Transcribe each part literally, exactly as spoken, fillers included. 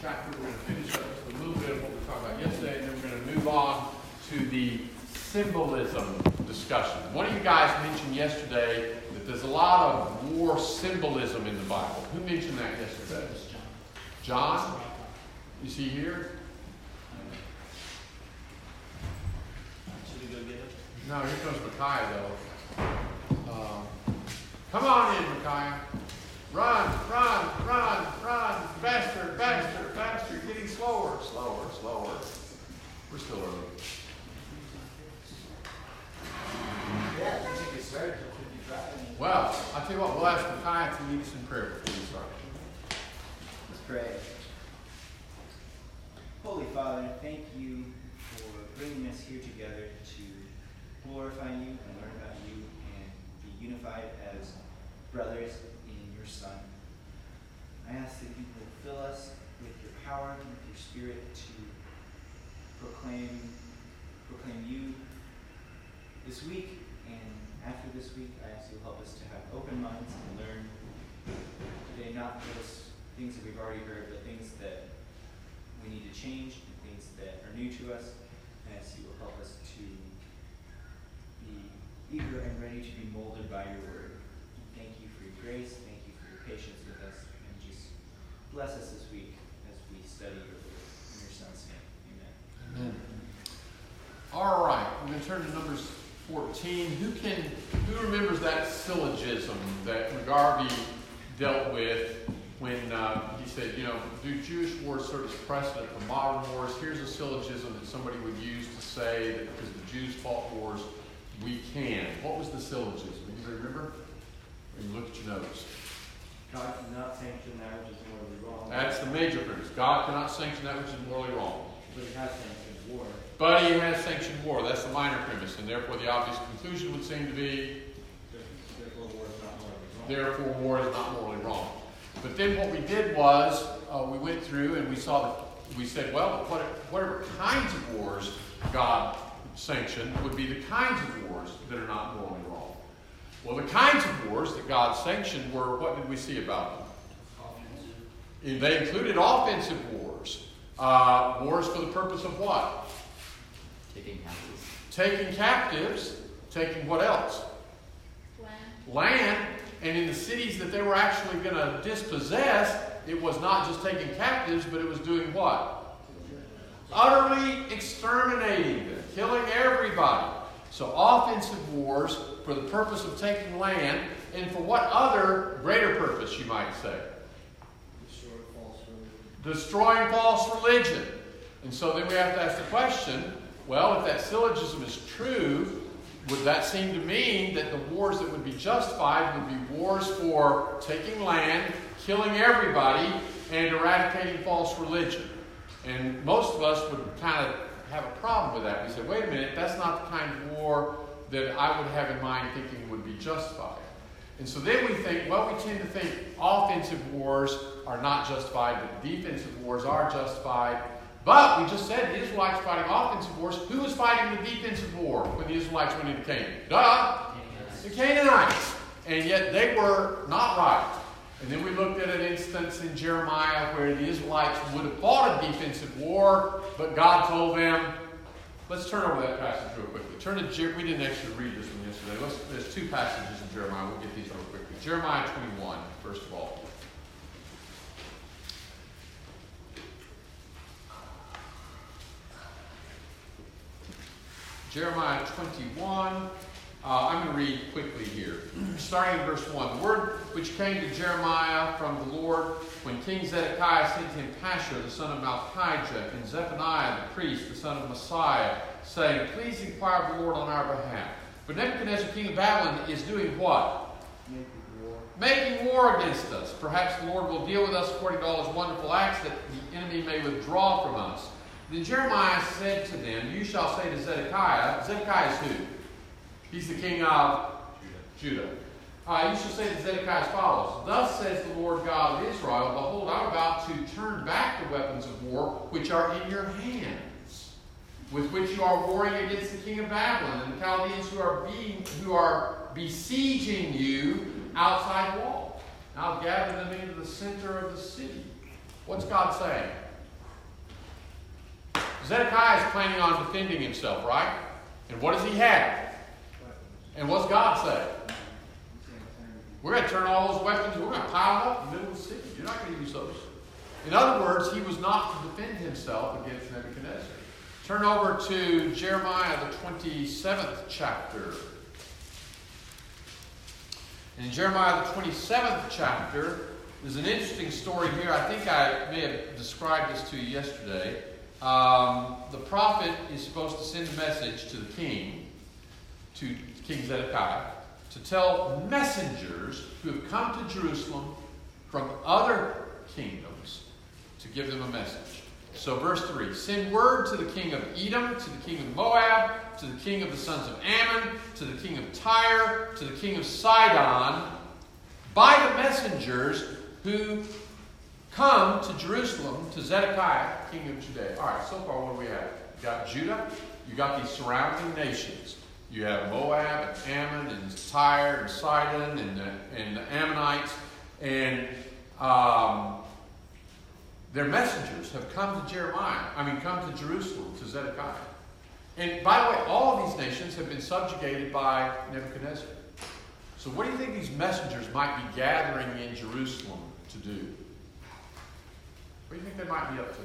chapter. We're going to finish up just a little bit of what we talked about yesterday, and then we're going to move on to the symbolism discussion. One of you guys mentioned yesterday that there's a lot of war symbolism in the Bible. Who mentioned that yesterday? John? You see here? Should we go get him? No, here comes Micaiah, though. Um, come on in, Micaiah. Run, run, run, run. Faster, faster, faster. Getting slower, slower, slower. We're still early. Yeah, I think it's started till fifty-five. Well, I'll tell you what, we'll ask Micaiah to lead us in prayer before we start. Let's pray. Holy Father, thank you for bringing us here together to glorify you and learn about you and be unified as brothers in your Son. I ask that you will fill us with your power and with your Spirit to proclaim, proclaim you this week. And after this week, I ask you to help us to have open minds and learn today not just things that we've already heard, but things that we need to change and things that are new to us. I ask you will help us to be eager and ready to be molded by your word. Thank you for your grace. Thank you for your patience with us. And just bless us this week as we study your word. In your Son's name, amen. Amen. All right, we're going to turn to Numbers fourteen. Who can, who remembers that syllogism that McGarvey dealt with when uh, he said, you know, do Jewish wars serve as precedent for modern wars? Here's a syllogism that somebody would use to say that because the Jews fought wars, we can. What was the syllogism? Anybody remember? When you look at your notes. God cannot sanction that which is morally wrong. That's the major premise. God cannot sanction that which is morally wrong. But he has sanctioned war. But he has sanctioned war. That's the minor premise. And therefore the obvious conclusion would seem to be, Therefore war is not morally wrong. therefore war is not morally wrong. But then what we did was, uh, we went through and we saw that, we said, well, what, whatever kinds of wars God sanctioned would be the kinds of wars that are not morally wrong. Well, the kinds of wars that God sanctioned were, what did we see about them? Offensive. They included offensive wars. Uh, wars for the purpose of what? Taking captives. Taking captives. Taking what else? Land. Land. And in the cities that they were actually going to dispossess, it was not just taking captives, but it was doing what? Utterly exterminating them, killing everybody. So offensive wars for the purpose of taking land, and for what other greater purpose, you might say? Destroy false religion. Destroying false religion. And so then we have to ask the question, well, if that syllogism is true, would that seem to mean that the wars that would be justified would be wars for taking land, killing everybody, and eradicating false religion? And most of us would kind of have a problem with that. We say, wait a minute, that's not the kind of war that I would have in mind thinking would be justified. And so then we think, well, we tend to think offensive wars are not justified, but defensive wars are justified. But we just said the Israelites fighting offensive wars. Who was fighting the defensive war when the Israelites went into Canaan? Duh! The Canaanites. And yet they were not right. And then we looked at an instance in Jeremiah where the Israelites would have fought a defensive war, but God told them, let's turn over that passage real quickly. Turn to Jer- we didn't actually read this one yesterday. Let's, there's two passages in Jeremiah. We'll get these real quickly. Jeremiah twenty-one, first of all. Jeremiah twenty-one. Uh, I'm going to read quickly here. Starting in verse one. The word which came to Jeremiah from the Lord when King Zedekiah sent him Pashur, the son of Malchijah, and Zephaniah, the priest, the son of Messiah, saying, please inquire of the Lord on our behalf. But Nebuchadnezzar, king of Babylon, is doing what? Making war. Making war against us. Perhaps the Lord will deal with us according to all his wonderful acts, that the enemy may withdraw from us. Then Jeremiah said to them, you shall say to Zedekiah, Zedekiah is who? He's the king of Judah. Judah. Uh, you shall say to Zedekiah as follows, thus says the Lord God of Israel, behold, I am about to turn back the weapons of war which are in your hands, with which you are warring against the king of Babylon and the Chaldeans who are being who are besieging you outside wall. I'll gather them into the center of the city. What's God saying? Zedekiah is planning on defending himself, right? And what does he have? And what's God say? We're going to turn all those weapons, we're going to pile them up in the middle of the city. You're not going to use those. In other words, he was not to defend himself against Nebuchadnezzar. Turn over to Jeremiah, the twenty-seventh chapter. In Jeremiah, the twenty-seventh chapter, there's an interesting story here. I think I may have described this to you yesterday. Um, the prophet is supposed to send a message to the king, to King Zedekiah, to tell messengers who have come to Jerusalem from other kingdoms to give them a message. So verse three, send word to the king of Edom, to the king of Moab, to the king of the sons of Ammon, to the king of Tyre, to the king of Sidon, by the messengers who come to Jerusalem, to Zedekiah, king of Judea. All right, so far what do we have? You got Judah, you got these surrounding nations. You have Moab and Ammon and Tyre and Sidon and the, and the Ammonites. And um, their messengers have come to Jeremiah, I mean come to Jerusalem, to Zedekiah. And by the way, all of these nations have been subjugated by Nebuchadnezzar. So what do you think these messengers might be gathering in Jerusalem to do? What do you think they might be up to?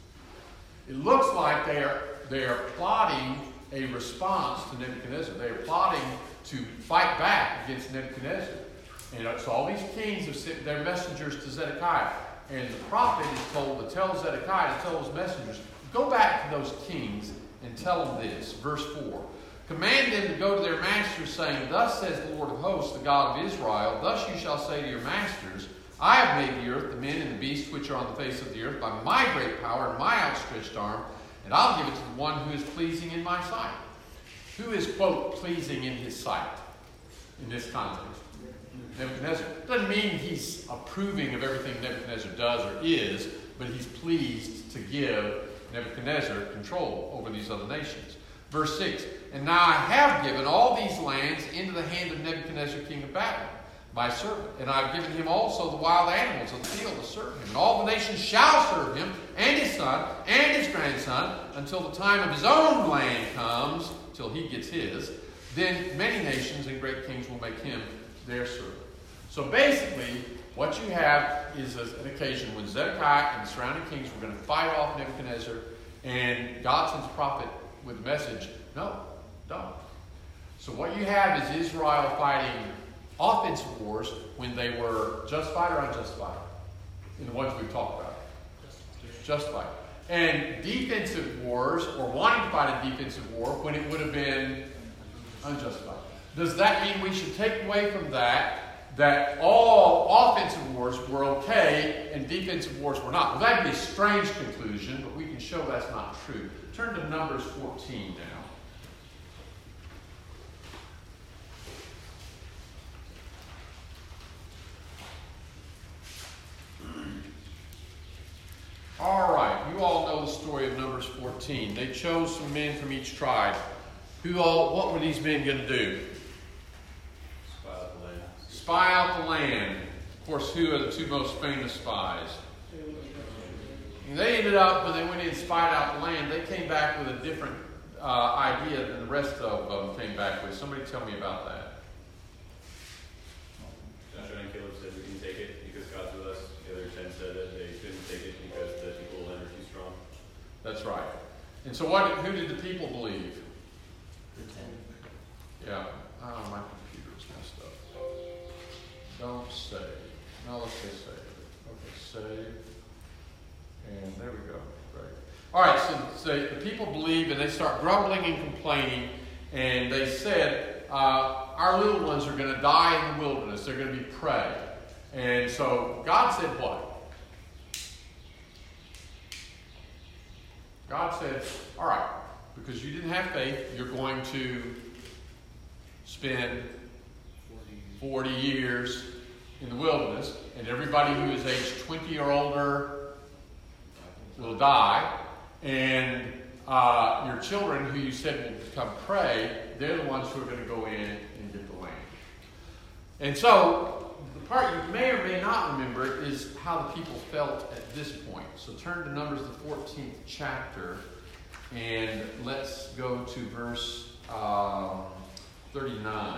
It looks like they are, they are plotting a response to Nebuchadnezzar. They are plotting to fight back against Nebuchadnezzar. And so all these kings have sent their messengers to Zedekiah. And the prophet is told to tell Zedekiah, to tell those messengers, go back to those kings and tell them this. Verse four. Command them to go to their masters, saying, thus says the Lord of hosts, the God of Israel, thus you shall say to your masters, I have made the earth, the men and the beasts which are on the face of the earth, by my great power and my outstretched arm, and I'll give it to the one who is pleasing in my sight. Who is, quote, pleasing in his sight in this context? Nebuchadnezzar. Doesn't mean he's approving of everything Nebuchadnezzar does or is, but he's pleased to give Nebuchadnezzar control over these other nations. Verse six, and now I have given all these lands into the hand of Nebuchadnezzar, king of Babylon, my servant, and I have given him also the wild animals of the field to serve him. And all the nations shall serve him, and his son, and his grandson, until the time of his own land comes, till he gets his. Then many nations and great kings will make him their servant. So basically, what you have is an occasion when Zedekiah and the surrounding kings were going to fight off Nebuchadnezzar, and God sends a prophet with a message, no, don't. So what you have is Israel fighting offensive wars when they were justified or unjustified, in the ones we've talked about. Justified. And defensive wars, or wanting to fight a defensive war, when it would have been unjustified. Does that mean we should take away from that that all offensive wars were okay and defensive wars were not? Well, that would be a strange conclusion, but we can show that's not true. Turn to Numbers fourteen now. All right, you all know the story of Numbers fourteen. They chose some men from each tribe. Who all? What were these men going to do? Spy out the land. Spy out the land. Of course, who are the two most famous spies? And they ended up, when they went in and spied out the land, they came back with a different uh, idea than the rest of them came back with. Somebody tell me about that. Joshua and Caleb said we can take it because God's with us. The other ten said that they couldn't take it because the people are too strong. That's right. And so what? Who did the people believe? Yeah. Oh, my computer's messed up. Don't save. No, let's say save. Okay, save. And there we go. Right. All right, so, so the people believe, and they start grumbling and complaining, and they said, uh, our little ones are going to die in the wilderness. They're going to be prey. And so God said what? God said, all right, because you didn't have faith, you're going to spend forty years in the wilderness, and everybody who is age twenty or older will die, and uh, your children, who you said will become prey, they're the ones who are going to go in and get the land. And so, the part you may or may not remember is how the people felt at this point. So turn to Numbers, the fourteenth chapter, And let's go to verse um, thirty-nine.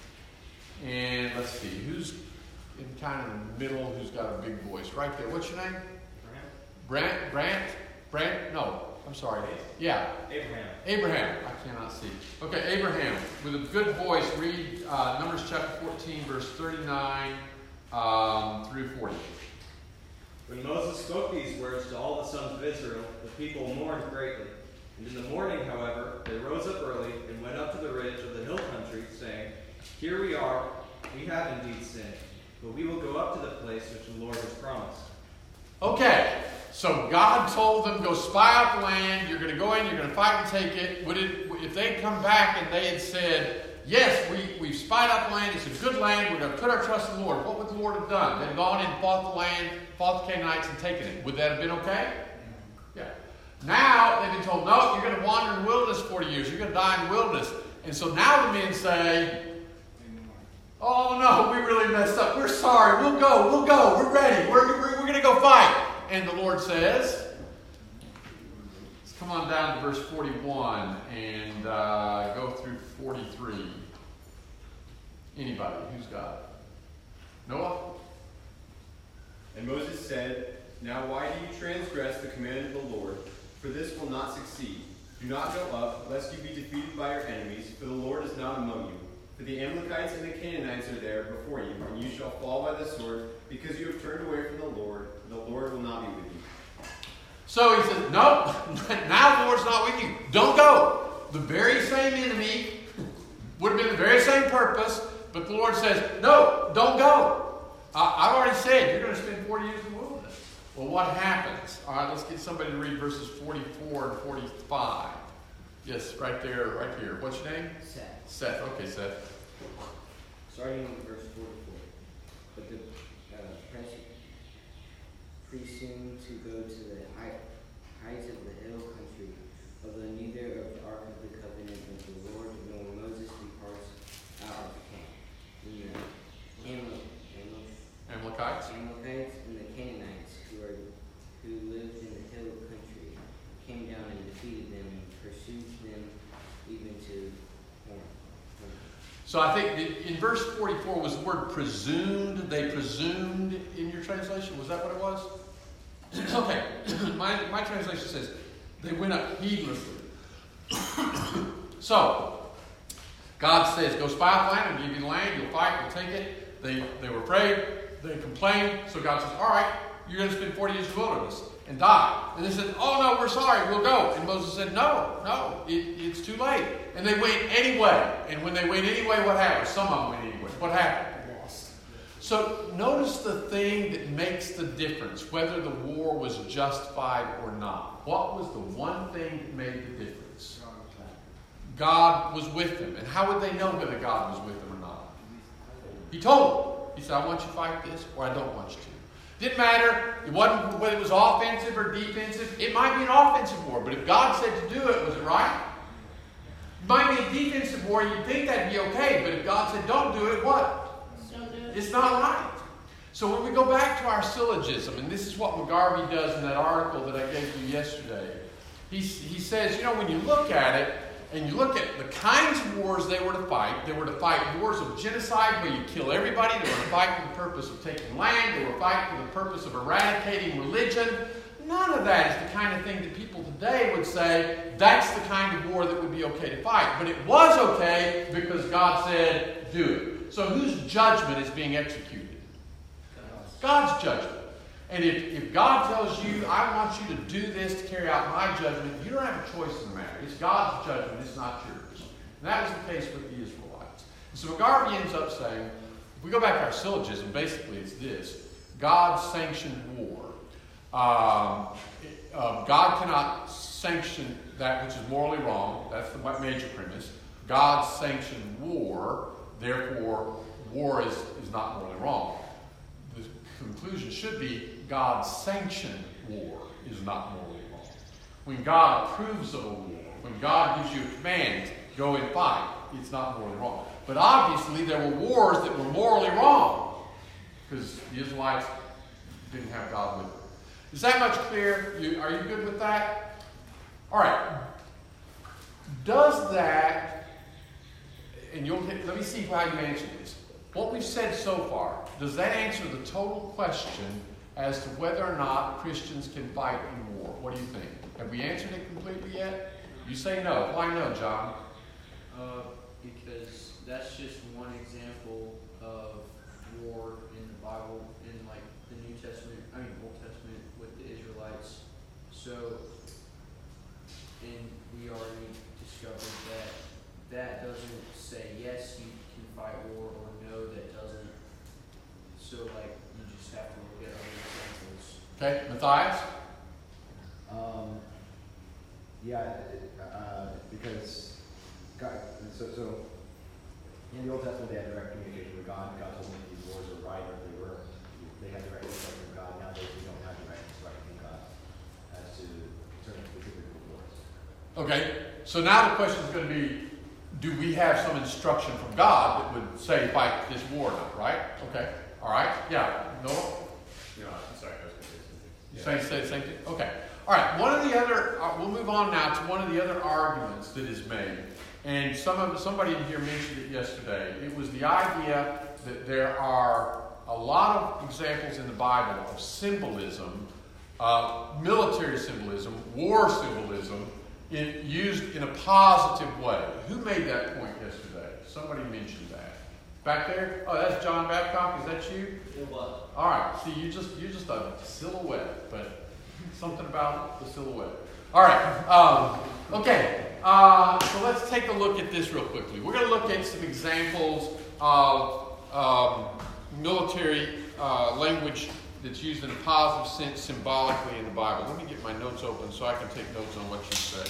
And let's see, who's in kind of the middle, who's got a big voice? Right there. What's your name? Brant. Brant? Brant? No, I'm sorry. Yeah. Abraham. Abraham. I cannot see. Okay, Abraham, with a good voice, read uh, Numbers chapter fourteen, verse thirty-nine um, through forty. When Moses spoke these words to all the sons of Israel, the people mourned greatly. And in the morning, however, they rose up early and went up to the ridge of the hill country, saying, Here we are, we have indeed sinned, but we will go up to the place which the Lord has promised. Okay, so God told them, go spy out the land, you're going to go in, you're going to fight and take it. Would it if they'd come back and they had said, yes, we, we've spied out the land, it's a good land, we're going to put our trust in the Lord, what would the Lord have done? They'd gone and fought the land, fought the Canaanites and taken it. Would that have been okay? Yeah. Now they've been told, no, you're going to wander in the wilderness forty years, you're going to die in the wilderness. And so now the men say, oh no, we really messed up. We're sorry. We'll go. We'll go. We're ready. We're, we're, we're going to go fight. And the Lord says, let's come on down to verse forty-one and uh, go through forty-three. Anybody? Who's got it? Noah? And Moses said, Now why do you transgress the command of the Lord? For this will not succeed. Do not go up, lest you be defeated by your enemies, for the Lord is not among you. For the Amalekites and the Canaanites are there before you, and you shall fall by the sword, because you have turned away from the Lord, and the Lord will not be with you. So he says, no, now the Lord's not with you. Don't go. The very same enemy would have been the very same purpose, but the Lord says, no, don't go. Uh, I've already said you're going to spend forty years in the wilderness. Well, what happens? All right, let's get somebody to read verses forty-four and forty-five. Yes, right there, right here. What's your name? Seth. Seth. Okay, Seth. Starting in verse forty-four. But the uh, prince presumed to go to the height, heights of the hill country, although neither of the ark of the covenant of the Lord nor Moses departs out of the camp. The Amal- Amal- Amalekites. Amalekites and the Canaanites who are who lived in the hill country came down and defeated them and pursued them even to Horn. So I think that in verse forty-four was the word presumed. They presumed in your translation. Was that what it was? Okay. my, my translation says they went up heedlessly. So God says, go spy out the land, I'll give you the land, you'll fight, you'll take it. They, they were afraid. They complained. So God says, all right, you're going to spend forty years in the wilderness and die. And they said, oh no, we're sorry, we'll go. And Moses said, no, no, it, it's too late. And they went anyway. And when they went anyway, what happened? Some of them went anyway. What happened? Lost. So notice the thing that makes the difference, whether the war was justified or not. What was the one thing that made the difference? God was with them. And how would they know whether God was with them or not? He told them. He said, I want you to fight this, or I don't want you to. Didn't matter. It wasn't whether it was offensive or defensive. It might be an offensive war, but if God said to do it, was it right? It might be a defensive war, you'd think that'd be okay, but if God said don't do it, what? Don't do it. It's not right. So when we go back to our syllogism, and this is what McGarvey does in that article that I gave you yesterday, he, he says, you know, when you look at it, and you look at the kinds of wars they were to fight, they were to fight wars of genocide where you kill everybody, they were to fight for the purpose of taking land, they were fighting for the purpose of eradicating religion. None of that is the kind of thing that people today would say, that's the kind of war that would be okay to fight. But it was okay because God said, do it. So whose judgment is being executed? God's judgment. And if, if God tells you, I want you to do this to carry out my judgment, you don't have a choice in the matter. It's God's judgment, it's not yours. And that was the case with the Israelites. And so McGarvey ends up saying, if we go back to our syllogism, basically it's this. God sanctioned war. Um, uh, God cannot sanction that which is morally wrong. That's the major premise. God sanctioned war, therefore war is, is not morally wrong. The conclusion should be God sanctioned war is not morally wrong. When God approves of a war, when God gives you a command, go and fight, it's not morally wrong. But obviously there were wars that were morally wrong because the Israelites didn't have God with them. Is that much clear? You, are you good with that? All right. Does that, and you'll get, let me see how you answer this. What we've said so far, does that answer the total question as to whether or not Christians can fight in war? What do you think? Have we answered it completely yet? You say no. Why no, John? Uh, because that's just one example of war in the Bible, in like the New Testament, I mean Old Testament with the Israelites. So, and we already discovered that that doesn't say yes, you can fight war, or no, that doesn't. So, like, you just have to look at other examples. Okay, Matthias? Um, yeah, uh, because God, so, so in the Old Testament they had direct communication with God. God told them these wars were right, or they were. They had direct instruction from God. Nowadays we don't have direct instruction from God as to concerning specific wars. Okay, so now the question is going to be, do we have some instruction from God that would say fight this war or not, right? Okay, all right, yeah, no? No, I'm sorry, I was going to say something. You say, say the same thing? Okay. All right, one of the other, uh, we'll move on now to one of the other arguments that is made. And some of somebody in here mentioned it yesterday. It was the idea that there are a lot of examples in the Bible of symbolism, uh, military symbolism, war symbolism, in, used in a positive way. Who made that point yesterday? Somebody mentioned that. Back there? Oh, that's John Babcock. Is that you? It was. All right. See, you just you just a silhouette, but something about the silhouette. All right. Um, okay. Uh, so let's take a look at this real quickly. We're going to look at some examples of um, military uh, language that's used in a positive sense symbolically in the Bible. Let me get my notes open so I can take notes on what you say.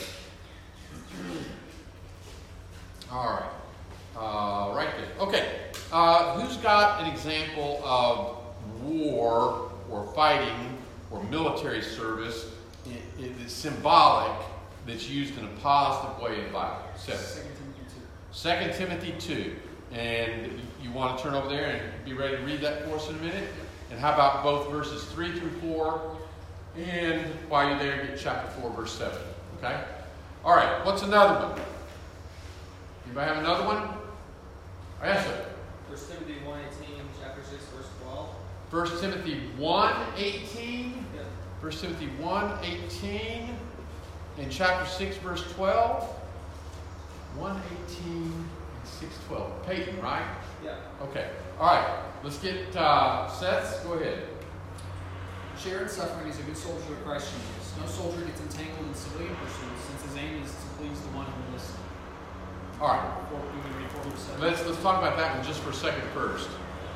All right. Uh, right there. Okay. Uh, who's got an example of war or fighting or military service in, in, it's symbolic that's used in a positive way in the Bible? Seven. Second Timothy two. And you want to turn over there and be ready to read that for us in a minute? And how about both verses three through four? And while you're there, get chapter four, verse seven. Okay? All right. What's another one? Anybody have another one? Yes, sir. First Timothy one eighteen, chapter six, verse twelve. First Timothy one eighteen. Yeah. First Timothy one eighteen. And chapter six, verse twelve. one eighteen and six twelve. Peyton, right? Yeah. Okay. All right. Let's get uh, Seth. Go ahead. Share in suffering as a good soldier of Christ Jesus. No soldier gets entangled in civilian pursuits, since his aim is to please the one who lists. All right. Four, we can read four through seven. Let's let's talk about that one just for a second first.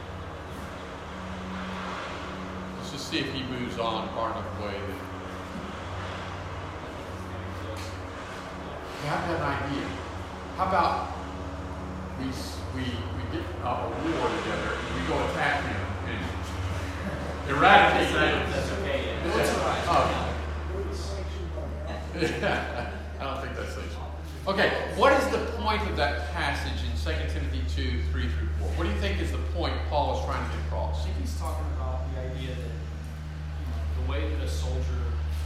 Let's just see if he moves on far enough away. That... Yeah, I've got an idea. How about we we we get uh, a war together and we go attack him and eradicate him? That's okay. Yeah. That's all right. Oh. I don't think that's safe. Okay, what is the point of that passage in Second Timothy two, three through four? What do you think is the point Paul is trying to get across? I think he's talking about the idea that, you know, the way that a soldier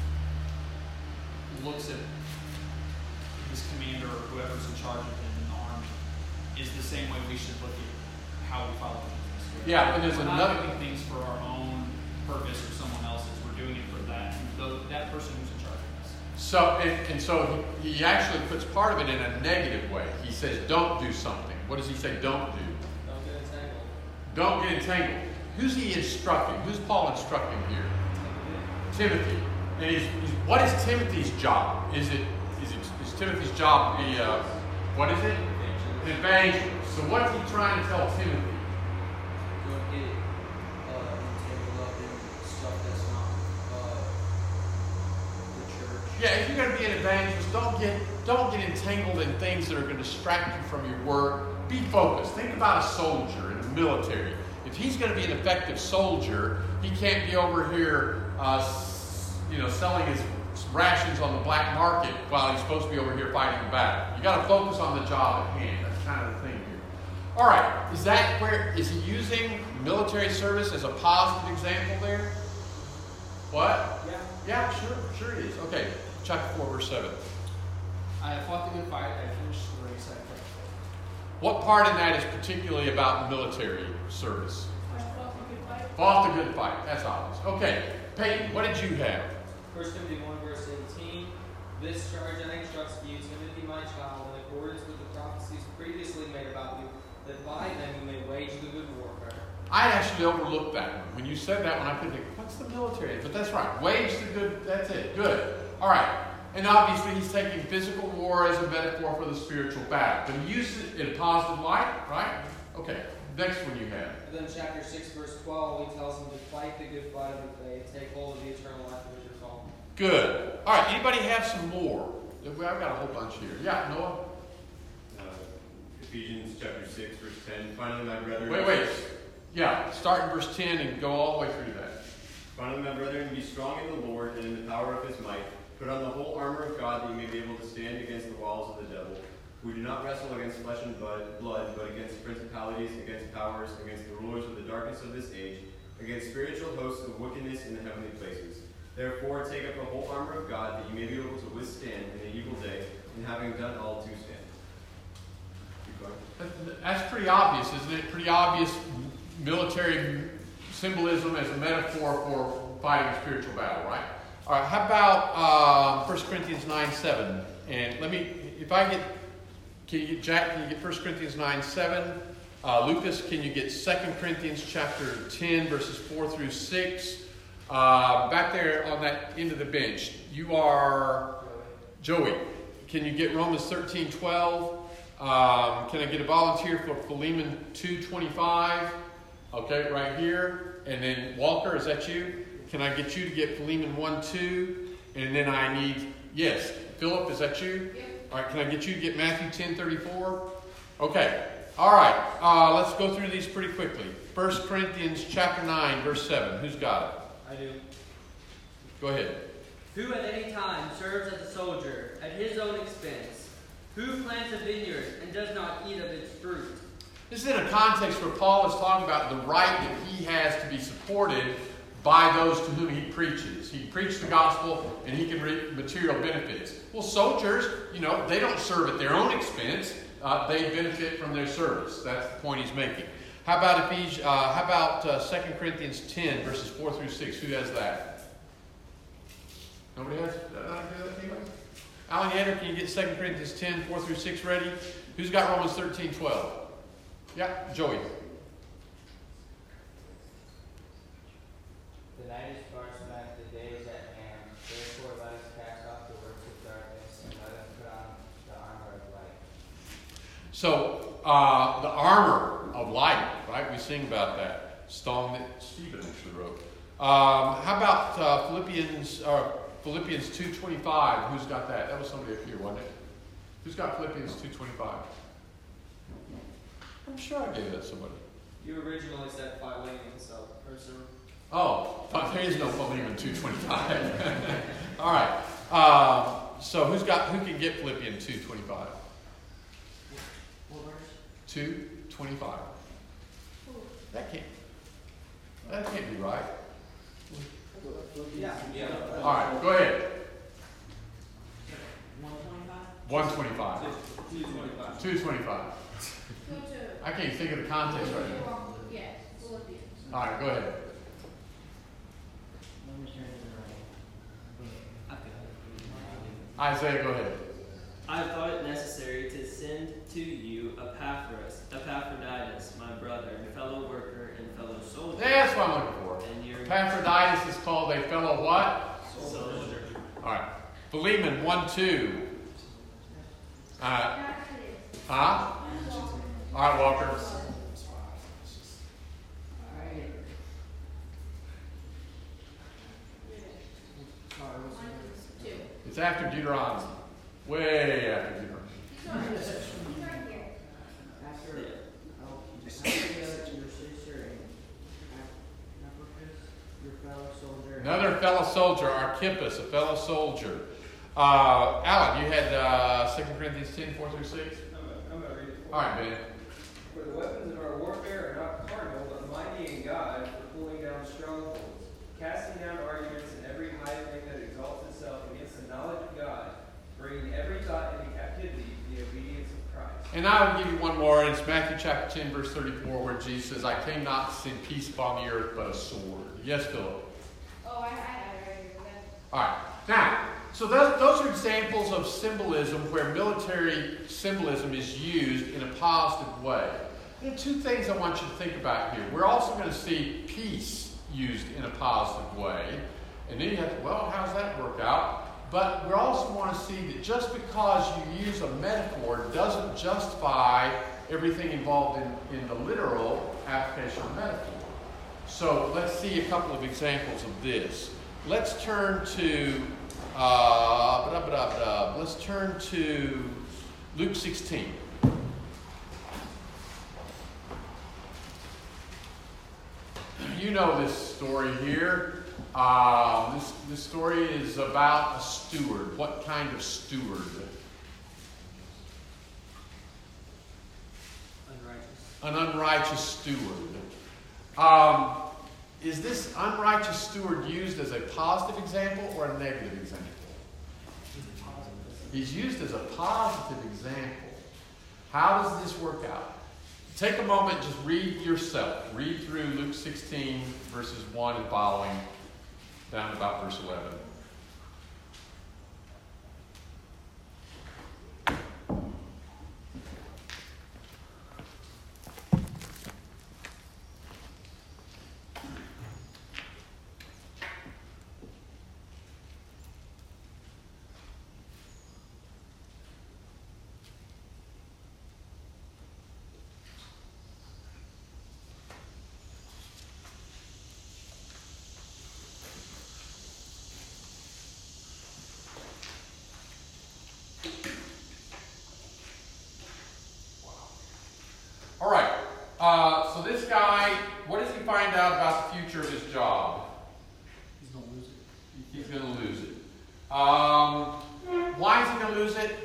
looks at his commander or whoever's in charge of him in the army is the same way we should look at how we follow Jesus. Yeah, and there's we're another... not doing things for our own purpose or someone else's. We're doing it for that, the, that person who's in charge of us. So, and, and so he, he actually puts part of it in a negative way. He says, don't do something. What does he say don't do? Don't get entangled. Don't get entangled. Who's he instructing? Who's Paul instructing here? Timothy. And he's, he's, what is Timothy's job? Is it is it is Timothy's job to be uh, what is it? An evangelist. So what's he trying to tell Timothy? Don't get uh, entangled up in stuff that's not uh, the church. Yeah, if you're going to be an evangelist, don't get don't get entangled in things that are going to distract you from your work. Be focused. Think about a soldier in the military. If he's going to be an effective soldier, he can't be over here, uh, you know, selling his rations on the black market while he's supposed to be over here fighting the battle. You got to focus on the job at hand. That's kind of the thing here. All right, is that where is he using military service as a positive example there? What? Yeah. Yeah, sure, sure it is. Okay, chapter four, verse seven. I have fought the good fight. I have finished the race. I have kept the faith. What part in that is particularly about military service? Fought the good fight. That's obvious. Okay, Peyton, what did you have? First Timothy one, verse eighteen. This charge I instruct you, Timothy, my child, in accordance with the prophecies previously made about you, that by them you may wage the good warfare. I actually overlooked that one. When you said that one, I couldn't think, what's the military? But that's right. Wage the good, that's it. Good. All right. And obviously he's taking physical war as a metaphor for the spiritual battle. But he uses it in a positive light, right? Okay. Next one you have. And then chapter six, verse twelve, he tells them to fight the good fight of the faith, take hold of the eternal life which is called. Good. All right. Anybody have some more? I've got a whole bunch here. Yeah, Noah? Uh, Ephesians chapter six, verse ten. Finally, my brethren. Wait, wait. Yeah, start in verse ten and go all the way through that. Finally, my brethren, be strong in the Lord and in the power of his might. Put on the whole armor of God that you may be able to stand against the walls of the devil. We do not wrestle against flesh and blood, but against principalities, against powers, against the rulers of the darkness of this age, against spiritual hosts of wickedness in the heavenly places. Therefore, take up the whole armor of God that you may be able to withstand in the evil day, and having done all to stand. Keep going. That's pretty obvious, isn't it? Pretty obvious military symbolism as a metaphor for fighting a spiritual battle, right? All right, how about uh, First Corinthians nine seven? And let me, if I get, can you get, Jack, can you get First Corinthians nine seven? Uh, Lucas, can you get Second Corinthians chapter ten, verses four through six? Uh, back there on that end of the bench, you are Joey. Can you get Romans thirteen twelve? Um, can I get a volunteer for Philemon two twenty-five? Okay, right here. And then Walker, is that you? Can I get you to get Philemon one two? And then I need, yes, Philip, is that you? Yep. All right, can I get you to get Matthew ten thirty-four? Okay. All right. Uh, let's go through these pretty quickly. First Corinthians chapter nine, verse seven. Who's got it? I do. Go ahead. Who at any time serves as a soldier at his own expense? Who plants a vineyard and does not eat of its fruit? This is in a context where Paul is talking about the right that he has to be supported by those to whom he preaches. He preaches the gospel and he can reap material benefits. Well, soldiers, you know, they don't serve at their own expense. Uh, they benefit from their service. That's the point he's making. How about Ephesians, uh, how about uh, Second Corinthians ten, verses four through six? Who has that? Nobody has? Uh, Alan Yedder, can you get Second Corinthians ten, four through six ready? Who's got Romans thirteen twelve? Yeah, Joey. The night is far spent, the day is at hand. Therefore let us cast off the works of darkness, and let us put on the armor of light. So, uh, the armor of light, right? We sing about that song that Stephen actually wrote. Um, how about uh, Philippians uh, Philippians two twenty-five? Who's got that? That was somebody up here, wasn't it? Who's got Philippians two twenty-five? I'm sure I gave that to somebody. You originally said Philemon, so person. Oh, there is no Philemon two twenty-five. All right. Um, so who's got? Who can get Philippians two twenty-five? two twenty-five. That can't. That can't be right. Yeah. Yeah. All right, go ahead. one twenty-five? one twenty-five. two twenty-five. two twenty-five. Go to. I can't think of the context right now. Yes, Philippians. All right, go ahead. Isaiah, go ahead. I thought it necessary to send to you Epaphras, Epaphroditus, my brother, fellow worker, and fellow soldier. That's what I'm looking for. And your Epaphroditus is called a fellow what? soldier. All right. Philemon one two. Uh, huh? All right, Walker. It's after Deuteronomy. Way after Deuteronomy. He's right here. He's right here. After, oh, after the other to your sister and Epaphroditus, your fellow soldier. Another fellow soldier, Archippus, a fellow soldier. Uh, Alan, you had uh, Second Corinthians ten, four through six? I'm going to read it. All right, Ben. For the weapons of our warfare are not carnal, but mighty in God for pulling down strongholds, casting down arguments and every high thing that exalts itself against the knowledge of God, bringing every thought into And I will give you one more, and it's Matthew chapter ten, verse thirty-four, where Jesus says, I came not to send peace upon the earth, but a sword. Yes, Philip? Oh, I, I have it right here. All right. Now, so those, those are examples of symbolism where military symbolism is used in a positive way. There are two things I want you to think about here. We're also going to see peace used in a positive way. And then you have to, well, how does that work out? But we also want to see that just because you use a metaphor doesn't justify everything involved in, in the literal application of metaphor. So let's see a couple of examples of this. Let's turn to uh, blah, blah, blah. let's turn to Luke sixteen. You know this story here. Uh, this, this story is about a steward. What kind of steward? Unrighteous. An unrighteous steward. Um, is this unrighteous steward used as a positive example or a negative example? He's used as a positive example. How does this work out? Take a moment, just read yourself. Read through Luke sixteen, verses one and following, down to about verse eleven. All right. Uh, so this guy, what does he find out about the future of his job? He's going to lose it. He's going to lose it. Um, why is he going to lose it?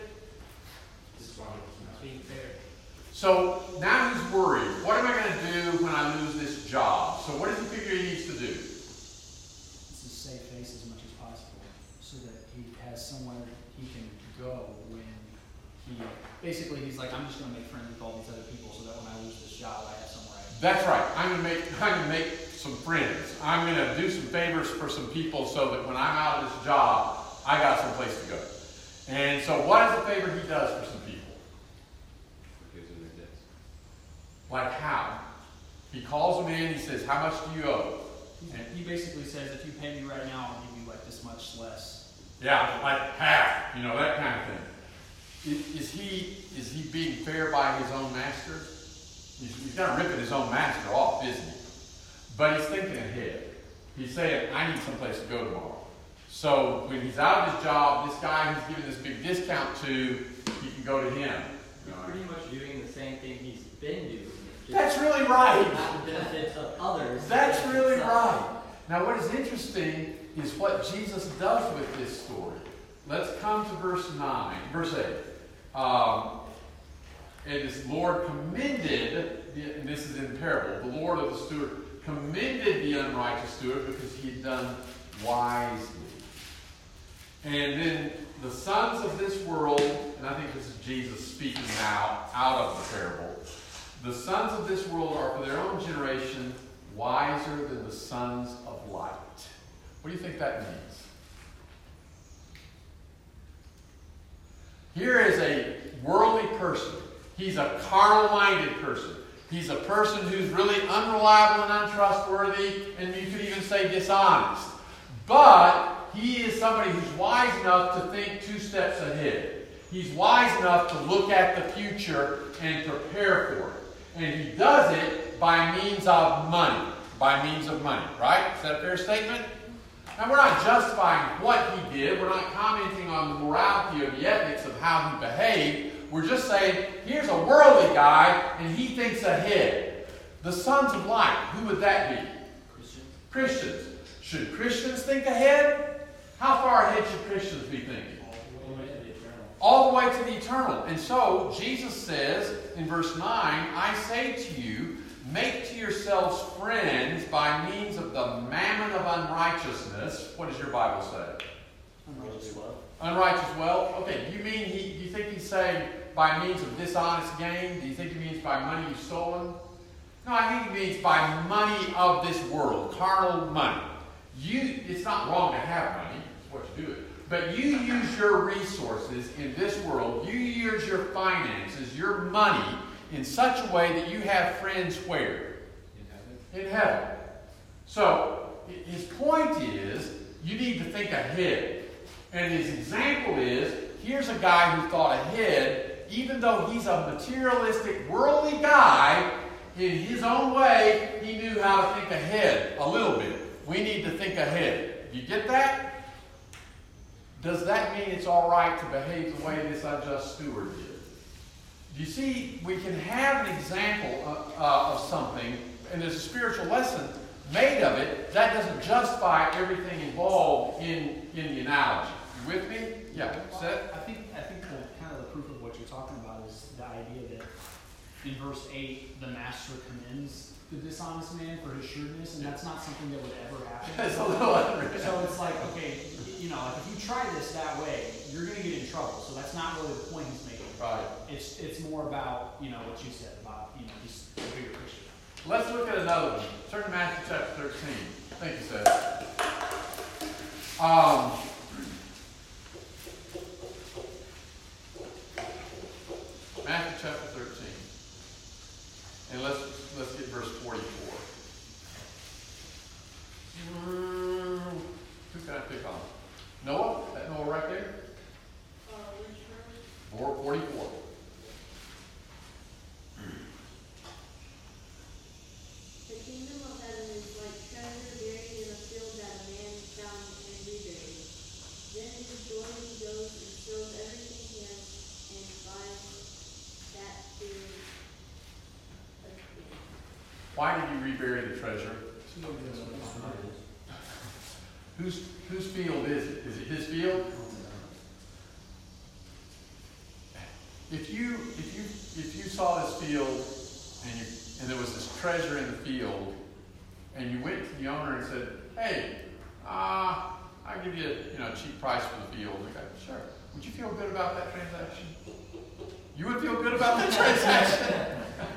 Being fair. So now he's worried. What am I going to do when I lose this job? So what does he figure he needs to do? It's to save face as much as possible so that he has somewhere he can go when he, basically he's like, I'm just going to make friends with all these other people so that when I lose this job, I have somewhere I can. That's right. I'm going to make I'm going to make some friends. I'm going to do some favors for some people so that when I'm out of this job, I got some place to go. And so what is the favor he does for some people? Forgives them their debts. Like how? He calls them in, he says, how much do you owe? And he basically says, if you pay me right now, I'll give you like this much less. Yeah, like half, you know, that kind of thing. Is, is he is he being fair by his own master? He's, he's not ripping his own master off, isn't he? But he's thinking ahead. He's saying, I need someplace to go tomorrow. So when he's out of his job, this guy he's giving this big discount to, he can go to him. He's pretty much doing the same thing he's been doing. just That's really right. At the benefit of others. That's really So- right. Now what is interesting is what Jesus does with this story. Let's come to verse nine, verse eight. Um, and this Lord commended, the, and this is in parable, the Lord of the steward commended the unrighteous steward because he had done wisely. And then the sons of this world, and I think this is Jesus speaking now out of the parable, the sons of this world are for their own generation wiser than the sons of light. What do you think that means? Here is a worldly person. He's a carnal-minded person. He's a person who's really unreliable and untrustworthy, and you could even say dishonest. But he is somebody who's wise enough to think two steps ahead. He's wise enough to look at the future and prepare for it. And he does it by means of money. By means of money, right? Is that a fair statement? Now, we're not justifying what he did. We're not commenting on the morality or the ethics of how he behaved. We're just saying, here's a worldly guy, and he thinks ahead. The sons of light, who would that be? Christians. Christians. Should Christians think ahead? How far ahead should Christians be thinking? All the way to the eternal. All the way to the eternal. And so, Jesus says in verse nine, I say to you, make to yourselves friends by means of the mammon of unrighteousness. What does your Bible say? Unrighteous love. Unrighteous wealth? Okay, you mean he, do you think he's saying by means of dishonest gain? Do you think he means by money you've stolen? No, I think he means by money of this world, carnal money. You, it's not wrong to have money, it's what you do it. But you use your resources in this world, you use your finances, your money, in such a way that you have friends where? In heaven. In heaven. So, his point is, you need to think ahead. And his example is, here's a guy who thought ahead, even though he's a materialistic, worldly guy, in his own way, he knew how to think ahead a little bit. We need to think ahead. You get that? Does that mean it's all right to behave the way this unjust steward did? You see, we can have an example of, uh, of something, and there's a spiritual lesson made of it. That doesn't justify everything involved in, in the analogy. You with me? Yeah. Seth? I think I think the kind of the proof of what you're talking about is the idea that in verse eight, the master commends the dishonest man for his shrewdness, and that's not something that would ever happen. That's a little unreal. So it's like, okay, you know, like if you try this that way, you're going to get in trouble. So that's not really the point he's making. Right. It's it's more about, you know, what you said about, you know, just a bigger picture. Let's look at another one. Turn to Matthew chapter thirteen. Thank you, Seth. Um, Matthew chapter thirteen. And let's let's get verse forty-four. Mm, who can I pick on? Noah? That Noah right there? Uh, which verse? Four, forty-four. The kingdom of heaven is like treasure buried in a field that a man found and reburied. Then in his joy he goes and sells everything he has and buys that field again. Why did you rebury the treasure? Whose whose field is it? Is it his field? If you if you if you saw this field and you and there was this treasure in the field, and you went to the owner and said, "Hey, uh, I'll give you a you know cheap price for the field." Okay, sure. Would you feel good about that transaction? You would feel good about that transaction.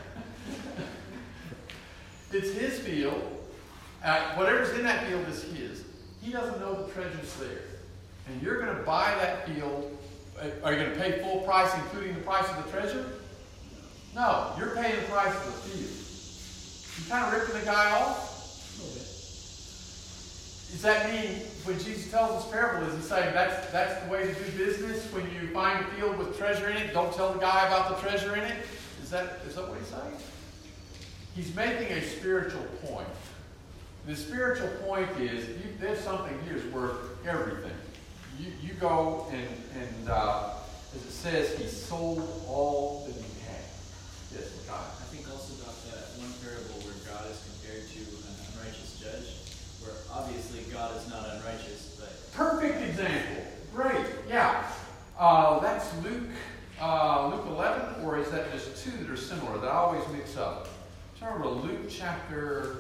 It's his field. Uh, whatever's in that field is his. He doesn't know the treasure's there. And you're going to buy that field. Are you going to pay full price, including the price of the treasure? No. You're paying the price of the field. You kind of ripping the guy off? A little bit. Does that mean, when Jesus tells this parable, is he saying that's, that's the way to do business? When you find a field with treasure in it, don't tell the guy about the treasure in it? Is that, is that what he's saying? He's making a spiritual point. The spiritual point is, you, there's something here is worth everything. You, you go and, and uh, as it says, he sold all that he had. Yes, God. I think also about that one parable where God is compared to an unrighteous judge, where obviously God is not unrighteous, but... Perfect example. Great. Yeah. Uh, that's Luke, uh, Luke eleven, or is that just two that are similar that I always mix up? Turn over to Luke chapter...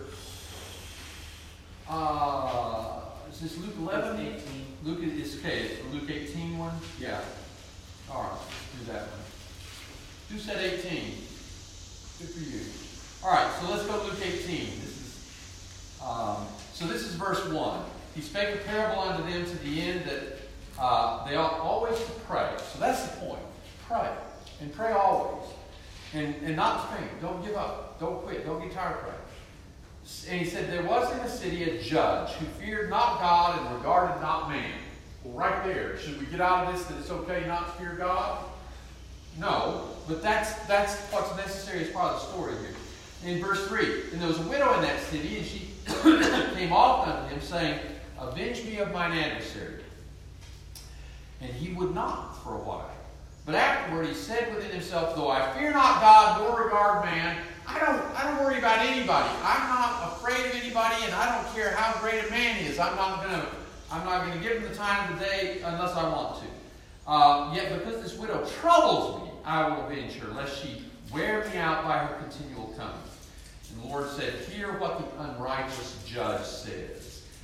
Uh, is this Luke eleven? Luke eighteen. Luke is okay. It's the Luke eighteen one? Yeah. All right, let's do that one. Who said eighteen? Good for you. All right, so let's go to Luke eighteen. This is um, so this is verse one. He spake a parable unto them to the end that uh, they ought always to pray. So that's the point. Pray. And pray always. And, and not to faint. Don't give up. Don't quit. Don't get tired of praying. And he said, there was in the city a judge who feared not God and regarded not man. Well, right there. Should we get out of this that it's okay not to fear God? No. But that's that's what's necessary as part of the story here. In verse three, and there was a widow in that city, and she came off unto him, saying, avenge me of mine adversary. And he would not for a while. But afterward he said within himself, though I fear not God nor regard man, I don't, I don't worry about anybody. I'm not afraid of anybody, and I don't care how great a man is. I'm not going to I'm not going to give him the time of the day unless I want to. Uh, yet because this widow troubles me, I will avenge her, lest she wear me out by her continual coming. And the Lord said, hear what the unrighteous judge says.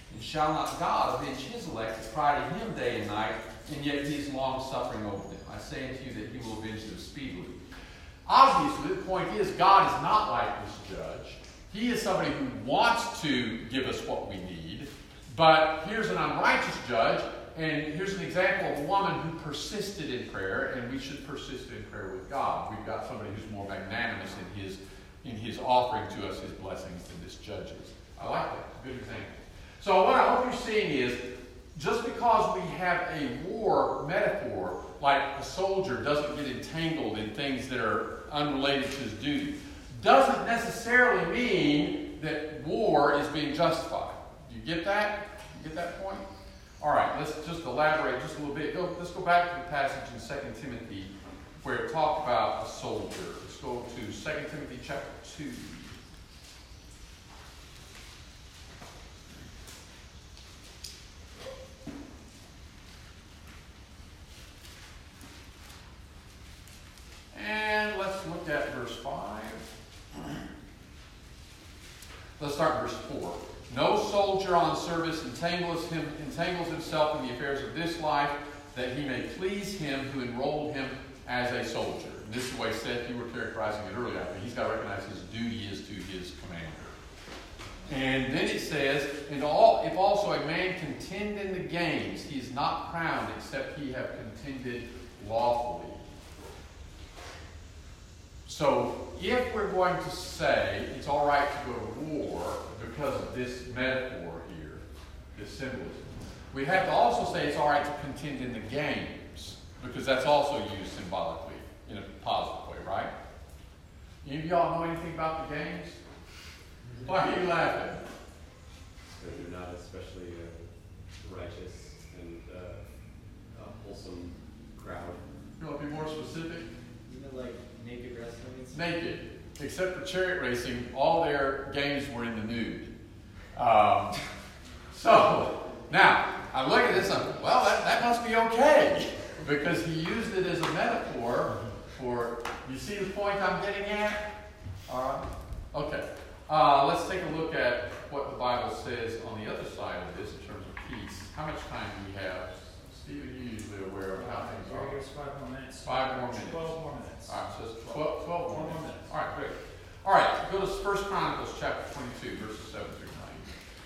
And shall not God avenge his elect that cry to him day and night, and yet he is long-suffering over them? I say unto you that he will avenge them speedily. Obviously, the point is, God is not like this judge. He is somebody who wants to give us what we need, but here's an unrighteous judge, and here's an example of a woman who persisted in prayer, and we should persist in prayer with God. We've got somebody who's more magnanimous in his, in his offering to us his blessings than this judge is. I like that. Good example. So what I hope you're seeing is, just because we have a war metaphor, like a soldier doesn't get entangled in things that are unrelated to his duty, doesn't necessarily mean that war is being justified. Do you get that? You get that point? All right, let's just elaborate just a little bit. Go, let's go back to the passage in Second Timothy where it talked about a soldier. Let's go to Second Timothy chapter two. And let's look at verse five. Let's start verse four. No soldier on service entangles, him, entangles himself in the affairs of this life, that he may please him who enrolled him as a soldier. And this is the way Seth, you were characterizing it earlier. I mean, he's got to recognize his duty is to his commander. And then it says, and all, if also a man contend in the games, he is not crowned except he have contended lawfully. So, if we're going to say it's all right to go to war because of this metaphor here, this symbolism, we have to also say it's all right to contend in the games, because that's also used symbolically in a positive way, right? Any of y'all know anything about the games? Why are you laughing? Because you're not especially uh, righteous and uh, a wholesome crowd. You want to be more specific? You know, like naked wrestling? Naked. Except for chariot racing, all their games were in the nude. Um, so, now, I look at this and I'm, well, that, that must be okay. Because he used it as a metaphor for, you see the point I'm getting at? All right. Okay. Uh, let's take a look at what the Bible says on the other side of this in terms of peace. How much time do we have? Stephen, you're usually aware of how things are. Here's five more minutes. Five more minutes. Twelve more minutes. All right, so it's twelve, twelve more Twelve more minutes. minutes. All right, great. All right, go to First Chronicles chapter twenty-two, verses seven through nine.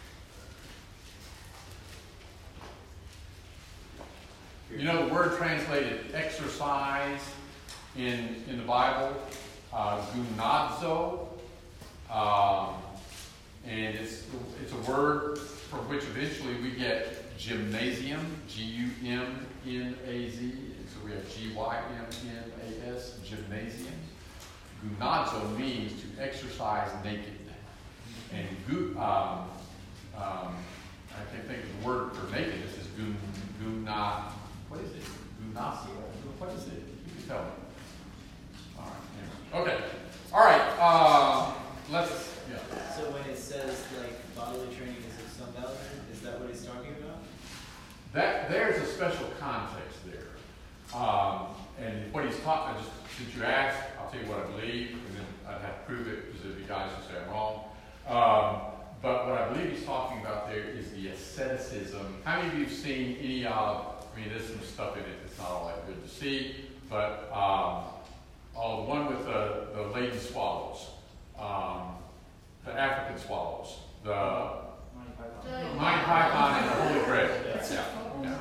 You know the word translated exercise in, in the Bible, uh, gunazo, um, and it's, it's a word from which eventually we get gymnasium, G U M N A Z, and so we have G Y M N A S, gymnasium. Gunazo means to exercise naked. And gu, um, um, I can't think of the word for nakedness, is gun, guna, what is it? Gunasio? What is it? You can tell me. All right. Anyway. Okay. All right. Uh, let's, yeah. So when it says like bodily training is of some value, is that what he's talking about? That, there's a special context there. Um, and what he's talking, just since you asked, I'll tell you what I believe, and then I'd have to prove it, because if you guys will say I'm wrong. Um, but what I believe he's talking about there is the asceticism. How many of you have seen any of, I mean, there's some stuff in it that's not all that good to see, but um, oh, the one with the, the lady swallows, um, the African swallows, the Monty Python and the Holy Grail. Yeah.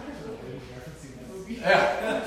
Yeah.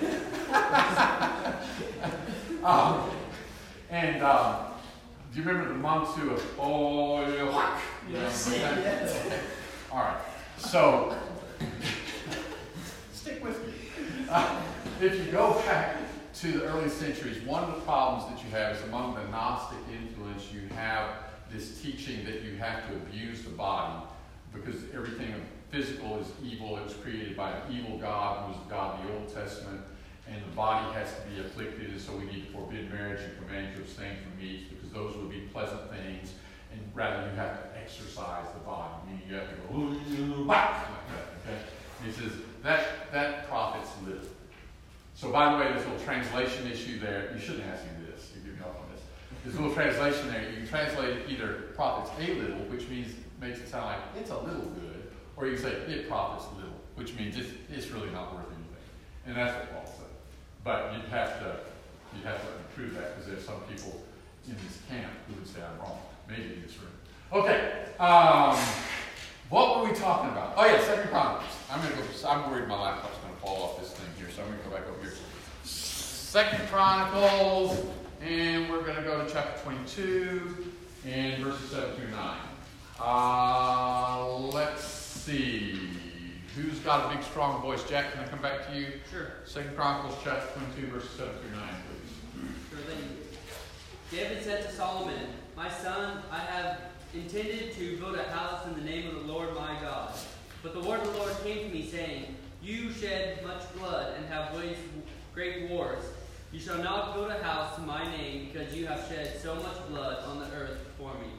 yeah. um, and um, do you remember the monks who have, oh, yes. Yeah. All right. So, stick with me. Uh, if you go back to the early centuries, one of the problems that you have is among the Gnostic influence, you have this teaching that you have to abuse the body because everything physical is evil. It was created by an evil God who was the God of the Old Testament, and the body has to be afflicted, and so we need to forbid marriage and command you to abstain from meats because those would be pleasant things, and rather you have to exercise the body, meaning you have to go back like that. Okay? And he says that that profits little. So by the way, this little translation issue there, you shouldn't ask me this. You give me off on this. This little translation there, you can translate it either profits a little, which means makes it sound like it's a little good, Or you can say, it profits little, which means it's, it's really not worth anything. And that's what Paul said. But you'd have to, you'd have to prove that, because there's some people in this camp who would say I'm wrong. Maybe in this room. Okay. Um, what were we talking about? Oh yeah, Second Chronicles. I'm gonna go. I'm worried my laptop's gonna fall off this thing here, so I'm gonna go back over here. Second Chronicles, and we're gonna go to chapter twenty-two and verses seven through nine. Uh, let's see. Who's got a big, strong voice? Jack, can I come back to you? Sure. Second Chronicles, chapter twenty-two, verses seven through nine, please. Sure thing. David said to Solomon, "My son, I have intended to build a house in the name of the Lord my God. But the word of the Lord came to me, saying, You shed much blood and have waged great wars. You shall not build a house to my name, because you have shed so much blood on the earth for me."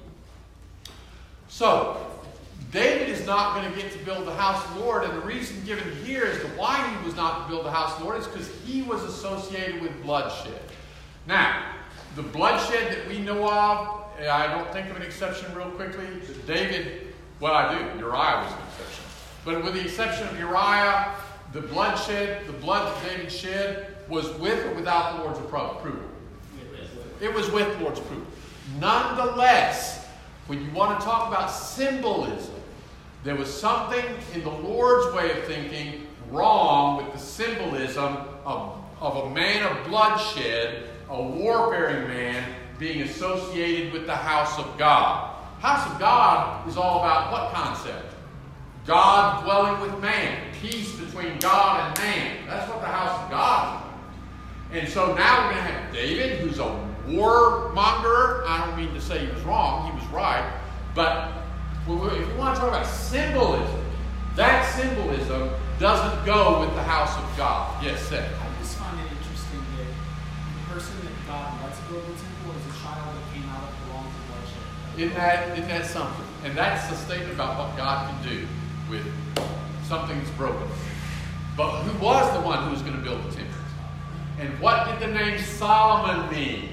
So, David is not going to get to build the house of the Lord, and the reason given here as to why he was not to build the house of the Lord is because he was associated with bloodshed. Now, the bloodshed that we know of, I don't think of an exception real quickly. David, well, I do. Uriah was an exception. But with the exception of Uriah, the bloodshed, the blood that David shed, was with or without the Lord's approval? It was with the Lord's approval. Nonetheless, when you want to talk about symbolism, there was something in the Lord's way of thinking wrong with the symbolism of, of a man of bloodshed, a warfaring man, being associated with the house of God. House of God is all about what concept? God dwelling with man. Peace between God and man. That's what the house of God is. And so now we're going to have David, who's a warmonger. I don't mean to say he was wrong. He was right. But if you want to talk about symbolism, that symbolism doesn't go with the house of God. Yes, Seth. I just find it interesting that the person that God lets build the temple is a child that came out of the wrong bloodshed. Isn't that, isn't that something? And that's the statement about what God can do with something that's broken. But who was the one who was going to build the temple? And what did the name Solomon mean?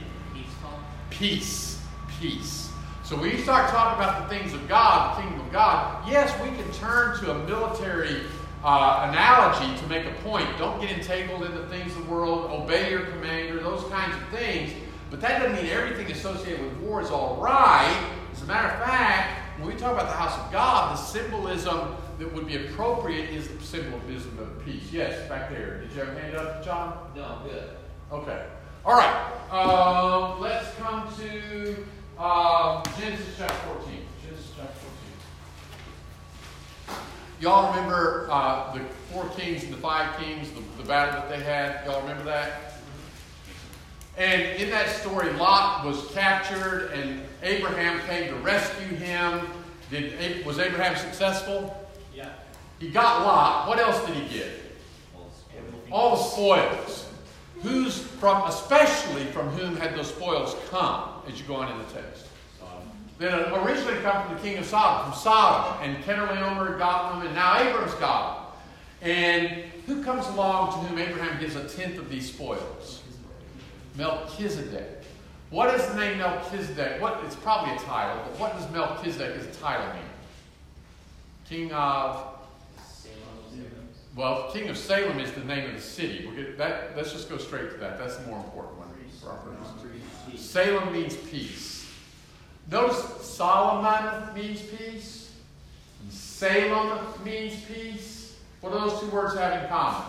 Peace. Peace. So when you start talking about the things of God, the kingdom of God, yes, we can turn to a military uh, analogy to make a point. Don't get entangled in the things of the world. Obey your commander. Those kinds of things. But that doesn't mean everything associated with war is all right. As a matter of fact, when we talk about the house of God, the symbolism that would be appropriate is the symbolism of peace. Yes, back there. Did you have a hand up, John? No, I'm good. Okay. All right. Uh, let's come to uh, Genesis chapter fourteen. Genesis chapter fourteen. Y'all remember uh, the four kings and the five kings, the, the battle that they had? Y'all remember that? And in that story, Lot was captured, and Abraham came to rescue him. Did, was Abraham successful? Yeah. He got Lot. What else did he get? All the spoils. Who's from, especially from whom had those spoils come, as you go on in the text? Sodom. They had originally come from the king of Sodom, from Sodom, and Kedorlaomer got them, and now Abram's got them. And who comes along to whom Abraham gives a tenth of these spoils? Melchizedek. What does the name Melchizedek? What? It's probably a title, but what does Melchizedek as a title mean? King of. Well, King of Salem is the name of the city. We'll get that, let's just go straight to that. That's the more important one for our purposes. Salem means peace. Notice Solomon means peace. And Salem means peace. What do those two words have in common?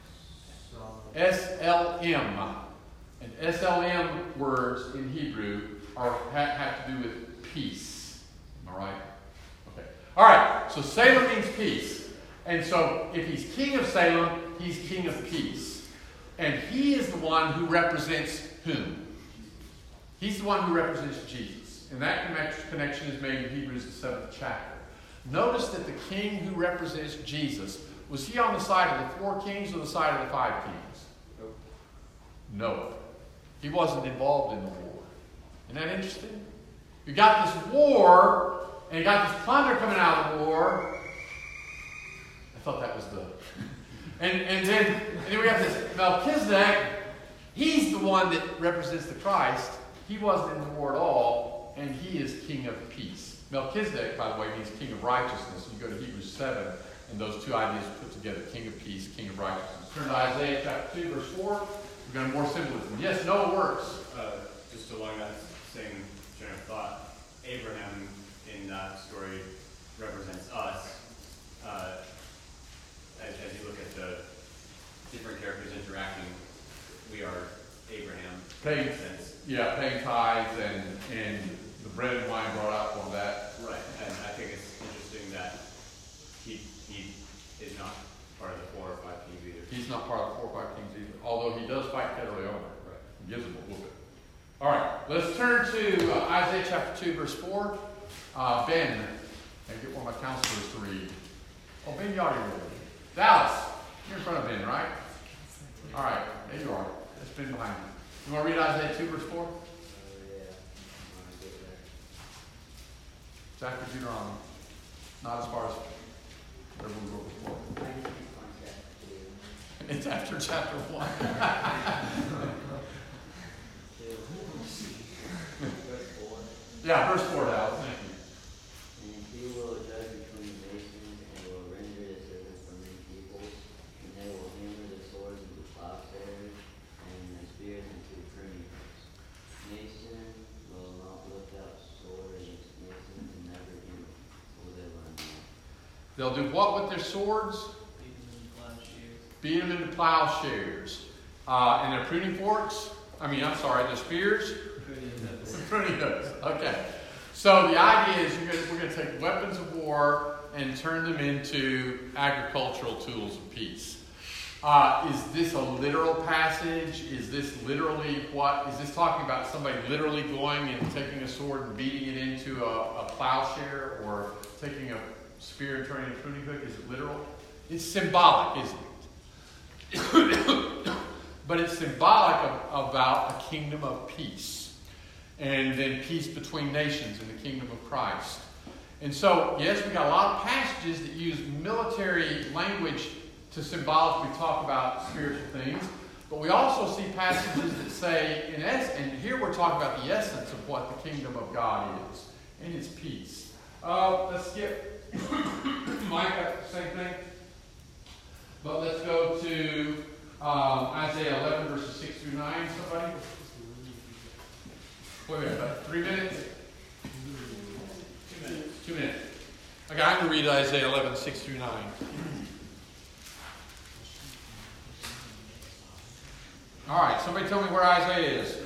S L M. And S L M words in Hebrew are have, have to do with peace. Am I right? Okay. All right. So Salem means peace. And so if he's king of Salem, he's king of peace. And he is the one who represents whom? He's the one who represents Jesus. And that connection is made in Hebrews, the seventh chapter. Notice that the king who represents Jesus, was he on the side of the four kings or the side of the five kings? Nope. No. He wasn't involved in the war. Isn't that interesting? You got this war, and you got this plunder coming out of the war. I thought that was the... and, and, then, and then we have this Melchizedek. He's the one that represents the Christ. He wasn't in the war at all, and he is king of peace. Melchizedek, by the way, means king of righteousness. You go to Hebrews seven, and those two ideas are put together, king of peace, king of righteousness. Turn to Isaiah chapter two, verse four. We've got more symbolism. Yes, Noah works. Uh, just along that same train of thought, Abraham in that story represents us. Uh, as, as you look at the different characters interacting, we are Abraham. Paying, in a sense. yeah, paying tithes and, and the bread and wine brought out from that. Right, and I think it's interesting that he he is not part of the four or five kings either. He's not part of the four or five kings either, although he does fight Kedorlaomer. Right. He gives him a little bit. All right, let's turn to uh, Isaiah chapter two, verse four. Uh, Ben, and get one of my counselors to read. Oh, Ben, you already read. Dallas, you're in front of Ben, right? All right, there you are. That's Ben behind you. You want to read Isaiah two, verse four? It's after Deuteronomy. Not as far as where we were before. It's after chapter one. Yeah, verse four, Dallas. Thank you. And he will judge between the nations, and will render decisions from many peoples, and they will hammer the swords into plowshares, and the spears into pruning hooks. Nation will not lift up sword against nation, and never again will they learn more. They'll do what with their swords? Beat them into plowshares. Uh, and their pruning forks? I mean, I'm sorry, their spears? Pruning hooks. Okay. So the idea is you're gonna, we're going to take weapons of war and turn them into agricultural tools of peace. Uh, is this a literal passage? Is this literally what? Is this talking about somebody literally going and taking a sword and beating it into a, a plowshare, or taking a spear and turning a pruning hook? Is it literal? It's symbolic, isn't it? But it's symbolic of, about a kingdom of peace. And then peace between nations in the kingdom of Christ. And so, yes, we got a lot of passages that use military language to symbolically talk about spiritual things. But we also see passages that say, in es- and here we're talking about the essence of what the kingdom of God is. And it's peace. Uh, let's skip Micah, same thing. But let's go to um, Isaiah eleven, verses six through nine, somebody. Wait a minute, about three minutes? Two minutes. Two minutes. Okay, I'm going to read Isaiah eleven, six through nine. All right, somebody tell me where Isaiah is.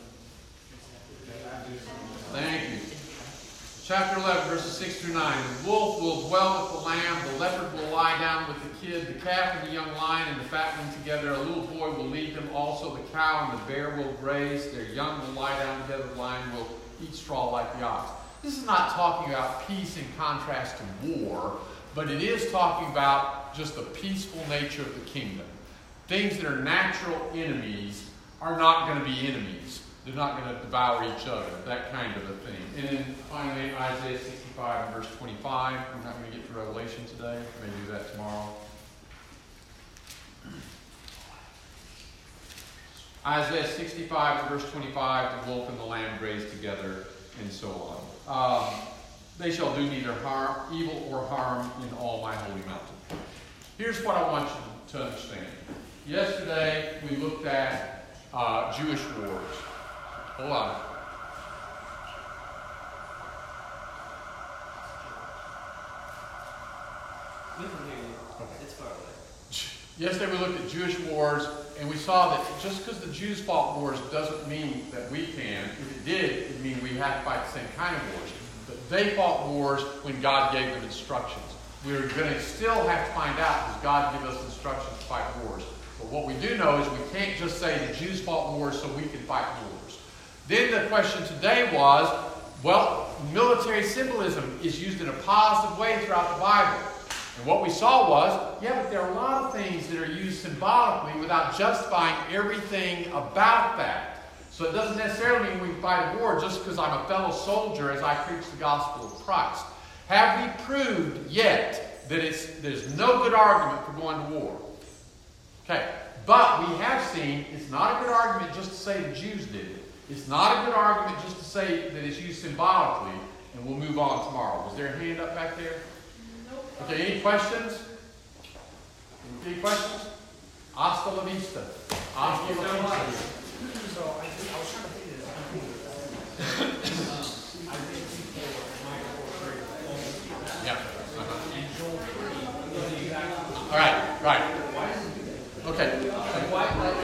Thank you. Chapter eleven, verses six through nine. The wolf will dwell with the lamb, the leopard will lie down with the kid, the calf and the young lion and the fatling together. A little boy will lead them. Also the cow and the bear will graze. Their young will lie down together. The lion will eat straw like the ox. This is not talking about peace in contrast to war, but it is talking about just the peaceful nature of the kingdom. Things that are natural enemies are not going to be enemies. They're not going to devour each other, that kind of a thing. And then finally, Isaiah sixty-five and verse twenty-five. We're not going to get to Revelation today. We may do that tomorrow. Isaiah sixty-five and verse twenty-five, the wolf and the lamb graze together, and so on. Um, they shall do neither harm, evil or harm in all my holy mountain. Here's what I want you to understand. Yesterday, we looked at uh, Jewish wars. Hold on. We can hear you. It's far away. Yesterday we looked at Jewish wars, and we saw that just because the Jews fought wars doesn't mean that we can. If it did, it would mean we have to fight the same kind of wars. But they fought wars when God gave them instructions. We're going to still have to find out, does God give us instructions to fight wars? But what we do know is we can't just say the Jews fought wars so we can fight wars. Then the question today was, well, military symbolism is used in a positive way throughout the Bible. And what we saw was, yeah, but there are a lot of things that are used symbolically without justifying everything about that. So it doesn't necessarily mean we can fight a war just because I'm a fellow soldier as I preach the gospel of Christ. Have we proved yet that it's, there's no good argument for going to war? Okay, but we have seen it's not a good argument just to say the Jews did it. It's not a good argument just to say that it's used symbolically. and we'll move on tomorrow. Was there a hand up back there? Okay, any questions? Any questions? Hasta la vista. Hasta la vista. So I, think, I was trying to think of this. I think people might very close. Yeah. Uh-huh. And Joel three is the exact. All right, right. Okay.